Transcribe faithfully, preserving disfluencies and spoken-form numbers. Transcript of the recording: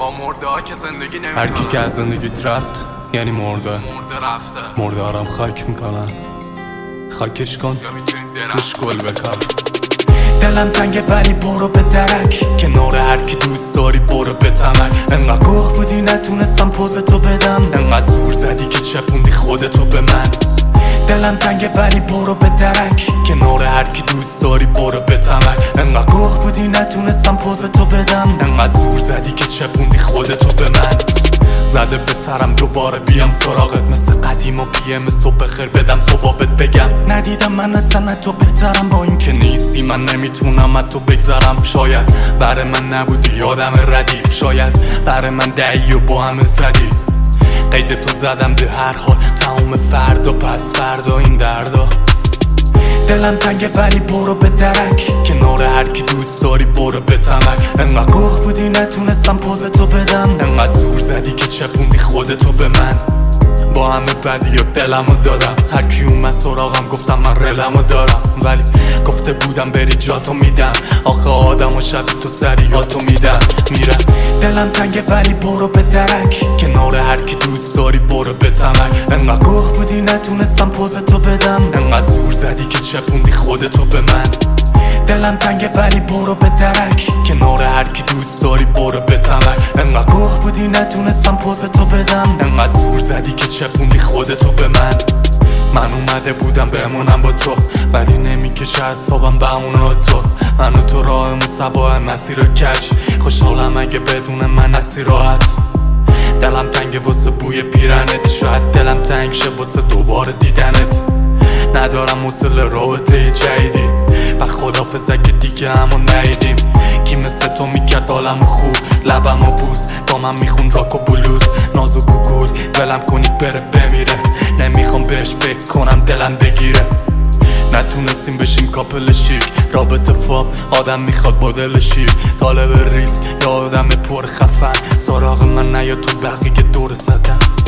با مرده ها که زندگی نمیکنن. هر کی که از زندگیت رفت یعنی مرده مرده رفته. مرده آرام خاک میکنن، خاکش کن روش گل بکن. دلم تنگه ولی برو به درک، کنار هر کی دوست داری برو به تمک. انقدر گوه بودی نتونستم پوزتو بدم، انقدر زور زدی که چپوندی خودتو به من. دلم تنگه ولی برو به درک، کنار هر کی دوست داری برو به تمک. انقدر گوه بودی نتونستم پوزتو بدم، انقدر زور زدی که چپوندی خودتو به من. زده به سرم دوباره بیام سراغت، مثل قدیم و پیم صبح خیر بدم صبابت بگم ندیدم من اصلا تو بهترم، با این که نیستی من نمیتونم از تو بگذرم. شاید برای من نبودی آدم ردیف، شاید برای من دعی و با همه زدی. قید تو زدم به هر حال تمام فردا پس فردا این دردا. دلم تنگه ولی برو به درک، کنار هر کی دوست داری برو به تمک. انقدر گوه بودی نتونستم پوزتو بدم، انقدر زور زدی که چپوندی خودتو به من. با همه بدی و دلمو دادم، هر کی اومد سراغم گفتم من رلمو دارم، ولی گفته بودم بری جاتو میدم. آخه آدم و شب تو سریعاتو میدم میرم. دلم تنگه ولی برو به درک، کنار هر کی دوست داری برو به تمک. انقدر گوه بودی نتونستم پوزتو بدم، انقدر زور زدی که چپوندی خودتو به من. دلم تنگه ولی برو به درک، کنار هر کی دوست داری برو به تمک. انقدر گوه بودی نتونستم پوزتو بدم، انقدر زور زدی که چپوندی خودتو به من. من اومده بودم بمونم با تو، ولی نمیکشه از صبحم بمونه تو. من و تو راه مصباح مسیر رو کج، خوشحالم اگه بدون من نسی راحت. دلم تنگه واسه بوی پیرنت، شاید دلم تنگ شه واسه دوباره دیدنت. ندارم حوصله رابطه جدیدی، و خدافظ اگه دیگه همو ندیدیم. کی مثل تو میکرد حالمو خوب، لبمو بوس با من میخون راک و بلوز. ناز و گوگل ولم کنید بره بمیره، نمیخوام بهش فکر کنم دلم بگیره. نتونستیم بشیم کاپل شیک، رابطه فاب آدم میخواد با دل شیر. طالب ریسک یا آدم پر خفن، سراغ من نیا تو بقیه دورت زدن.